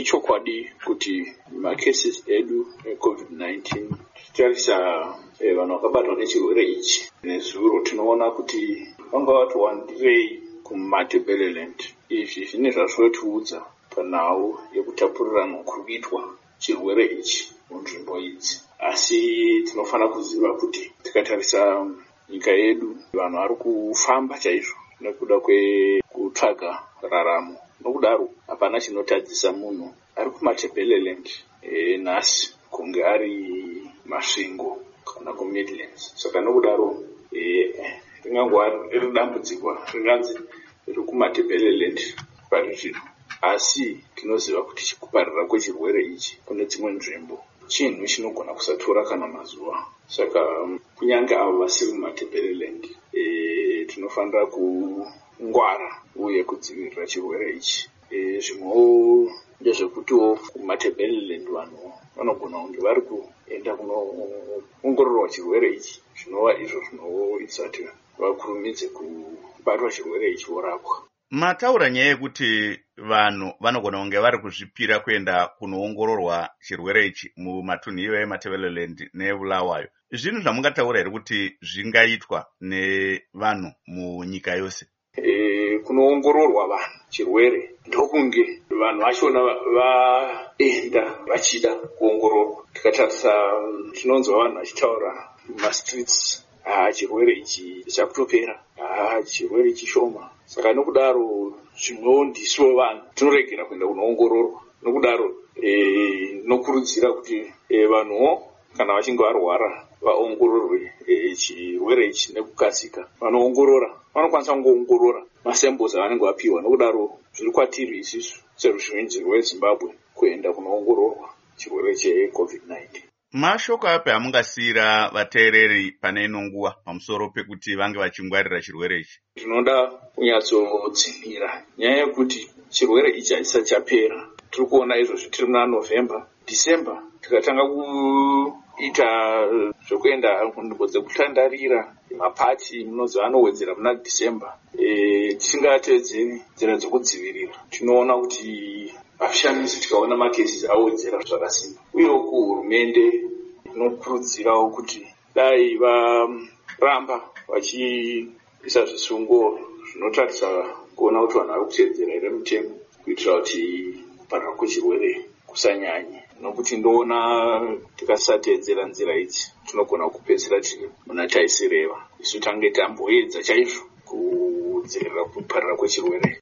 ichokwadi kuti macases edu eCovid-19 titarisa vanhu vakabatwa nechirwere ichi nezuro tinoona kuti vanga vatowandirei kuMatabeleland. Izvi zvine zvazvinotiudza panhau yekutapurirana kuri kuitwa chirwere ichi munzvimbo idzi. Asi tinofanira kuziva kuti tikatarisa nyika yedu vanhu vari kufamba chaizvo nekuda kwekutsvaga raramo. Nokudaro hapana chinotadzisa munhu ari kuMatabeleland nhasi kunge ari masvingo kana kuMidlands. Saka nokudaro ringangova riri dambudziko ringanzi riri kuMatabeleland pari zvino. Asi tinoziva kuti kupararira kwechirwere ichi kune dzimwe nzvimbo chinhu chinogona kusatora kana mazuva. Saka kunyange avo vasiri kuMatabeleland tinofanira kungwara uye kudzivirira chirwere ichi. Zvimwewo ndezvekutiwo kuMatabeleland vanhu vanogona kunge vari kuenda kunoongororwa chirwere ichi, zvinova izvo zvinoisa kuti vakurumidze kubatwa chirwere ichi vorapwa. Mataura nyaya yekuti vanhu vanogona kunge vari kuzvipira kuenda kunoongororwa chirwere ichi mumatunhu iwayo eMatabeleland neBulawayo. Zvinhu zvamungataura here kuti zvingaitwa nevanhu munyika yose? Kunoongororwa vanhu chirwere ndokunge vanhu vachona vaenda vachida kuongororwa. Tikatarisa tinonzwa vanhu vachitaura mumastreets, chirwere ichi chakutopera, chirwere ichi shoma. Saka nokudaro zvimwewo ndisuwo vanhu tinoregera kuenda kunoongororwa. Nokudaro nokurudzira kuti vanhuwo kana vachinge varwara vaongororwe chirwere ichi nekukasika. Vanoongorora vanokwanisa kungoongorora masamples avanenge vapiwa. Nokudaro zviri kwatiri isusu seruzhinji rweZimbabwe kuenda kunoongororwa chirwere cheCovid-19. Mashoko api amungasiyira vateereri pane ino nguva pamusoro pekuti vange vachingwarira chirwere ichi? Tinoda kunyatsodzinira nyaya yekuti chirwere ichi hachisati chapera. Tiri kuona izvozvo tiri muna November, December tikatanga kuita zvokuenda kunzvimbo dzekutandarira mapati munonzi anowedzera muna December. Tisingatedzeri nzira dzokudzivirira tinoona kuti vashamiso tikaona makesi awedzera zvakasimba. Uyewo kuhurumende inokurudzirawo kuti dai varamba vachiisa zvisungo zvinotarisa kuona kuti vanhu vari kutedzera here mitemo kuitira kuti kupararira kwechirwere kusanyanye. Nokuti ndoona tikasatedzera nzira idzi tinogona kupedzera tiri muna taisireva. Isu tange tamboedza chaizvo kudzivirira kupararira kwechirwere.